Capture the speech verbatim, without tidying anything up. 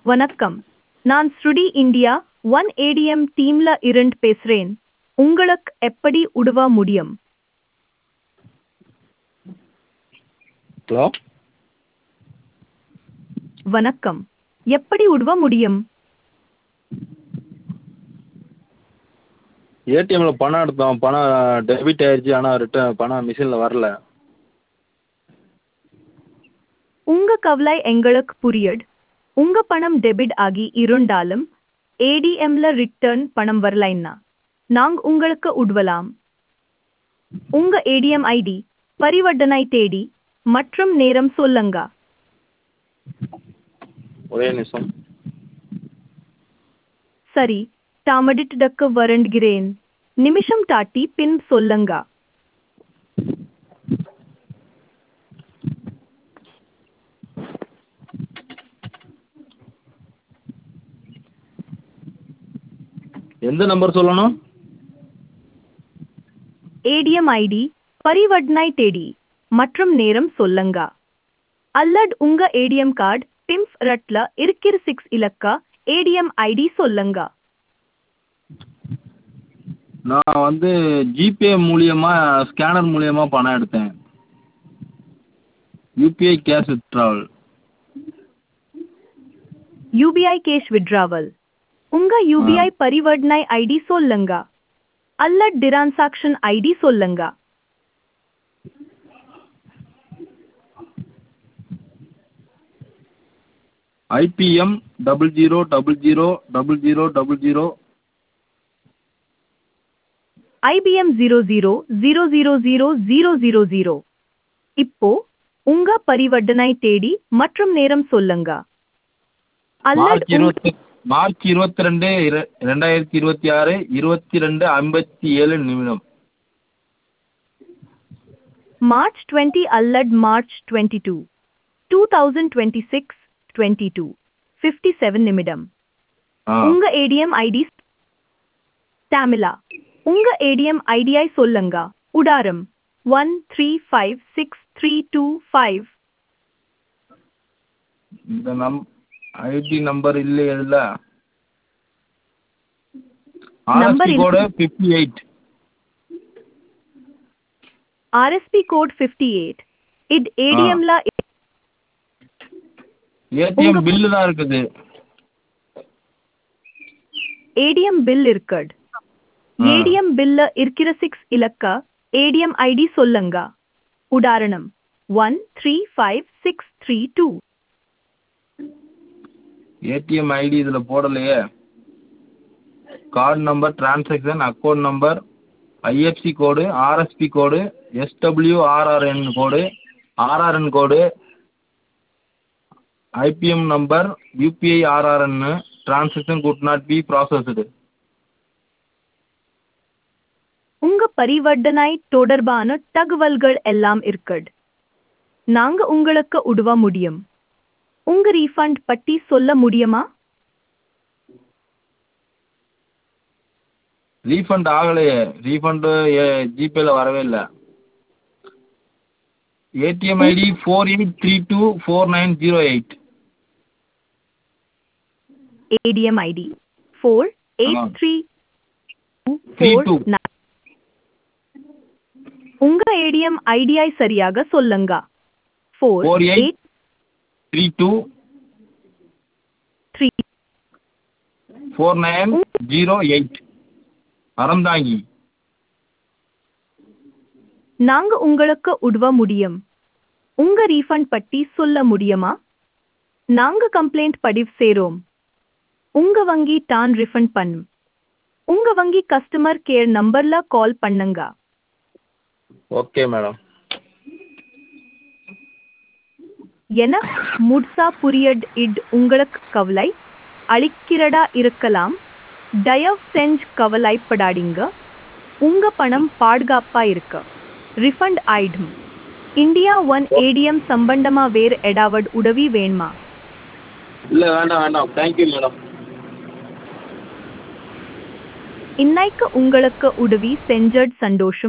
வணக்கம். நான் ஸ்ருடி India one ATM டீம்ல இருந்து பேசுறேன். உங்களுக்கு எப்படி உதவ முடியும்? ஹலோ வணக்கம். எப்படி உதவ முடியும்? ஏடிஎம்ல பணம் எடுத்தோம். பணம் டெபிட் ஆயிடுச்சு. ஆனால் ரிட்டர்ன் பணம் மிஷினில் வரல. உங்க கவலை எங்களுக்கு புரியுது. உங்க பணம் டெபிட் ஆகி இருந்தாலும் ஏடிஎம்ல ரிட்டர்ன் பணம் வரலைன்னா நாங்க உங்களுக்கு உதவலாம். உங்க ஏடிஎம் ஐடி, பரிவர்த்தனை தேதி மற்றும் நேரம் சொல்லுங்க. ஒரே நிமிஷம். சரி, தாமதித்ததுக்கு வருந்துகிறேன். நிமிஷம் தாட்டி பின் சொல்லுங்க. எந்த நம்பர் சொல்லணும்? ஏடிஎம் ஐடி, பரிவர்த்தனை தேதி மற்றும் நேரம் சொல்லுங்க. அல்லது உங்க ஏடிஎம் கார்டு பிம்ஸ் ரட்ல இருக்கிற சிக்ஸ் இலக்க ஏடிஎம் ஐடி சொல்லுங்க. நான் வந்து ஜிபே மூலியமா ஸ்கேனர் மூலியமா பணம் எடுத்தேன். UPI cash withdrawal. UPI cash withdrawal. உங்க யூபிஐ பரிவர்த்தனை ஐடி சொல்லுங்க. அல்லது டிரான்சாக்ஷன் ஐடி சொல்லுங்க. IBM double zero double zero double zero double zero. IBM zero zero zero zero zero zero zero zero. இப்போ உங்க பரிவர்த்தனை தேதி மற்றும் நேரம் சொல்லுங்க. அல்லது மார்ச் இருபத்தி மார்ச் இருபத்தி ரெண்டு ரெண்டாயிரத்தி இருபத்தி ஆறு இருபத்தி ரெண்டு ஐம்பத்தி ஏழு நிமிடம். மார்ச் டுவெண்ட்டி அல்லது March twenty two two thousand twenty six twenty two fifty seven நிமிடம். ஆ உங்க ஏடிஎம் ஐடி தமிழா. உங்க ஏடிஎம் ஐடியை சொல்லுங்க. உடாரம் one three five six three two five. இந்த நம் ஐடி நம்பர் இல்லையே இதில். Number RSP code fifty eight. RSP code fifty eight. இது ஏடிஎம்ல ஏடிஎம் பில்லு தான் இருக்குது. ஏடிஎம் பில் இருக்குது. ஏடிஎம் பில்ல இருக்கிற சிக்ஸ் இலக்க ஏடிஎம் ஐடி சொல்லுங்க. உதாரணம் one three five six three two. ATM ID இதில் போடலையே. Card number, transaction, account number, IFC code, RSP code, SWRRN code, RRN code, IBM number, UPI RRN, transaction could not be processed. உங்க பரிவர்த்தனை தொடர்பான தகவல்கள் எல்லாம் இருக்குது. நாங்க உங்களுக்கு உதவ முடியும். உங்க ரீஃபண்ட் பற்றி சொல்ல முடியுமா? ரீஃபண்ட் ஆகலையே. ரீஃபண்டு ஜிபேல வரவே இல்லை. ATM ID four eight three two four nine zero eight. ATM ID four eight three three four two. Nine. உங்க ஏடிஎம் ஐடியை சரியாக சொல்லுங்க. Four four eight eight three two three four nine zero eight. Aranthangi. நாங்க உங்களுக்கு உதவ முடியும். உங்க refund பற்றி சொல்ல முடியுமா? நாங்க கம்ப்ளைண்ட் பதிவு செய்றோம். உங்க வங்கி தான் ரீஃபண்ட் பண்ணும். உங்க வங்கி கஸ்டமர் கேர் நம்பர்ல கால் பண்ணுங்க. Okay madam. என முட்சா புரியட் இட் உங்களுக்கு கவலை அளிக்கிறதா இருக்கலாம். தயவு செஞ்சு கவலைப்படாதீங்க. உங்க பணம் பாதுகாப்பா இருக்க ரிஃபண்ட் ஆயிடும். இந்தியா ஒன் ஏடிஎம் சம்பந்தமா வேறு ஏதாவது உதவி வேணுமா? இல்லை வேண்டாம் வேண்டாம். Thank you madam. இன்னைக்கு உங்களுக்கு உதவி செஞ்சது சந்தோஷம்.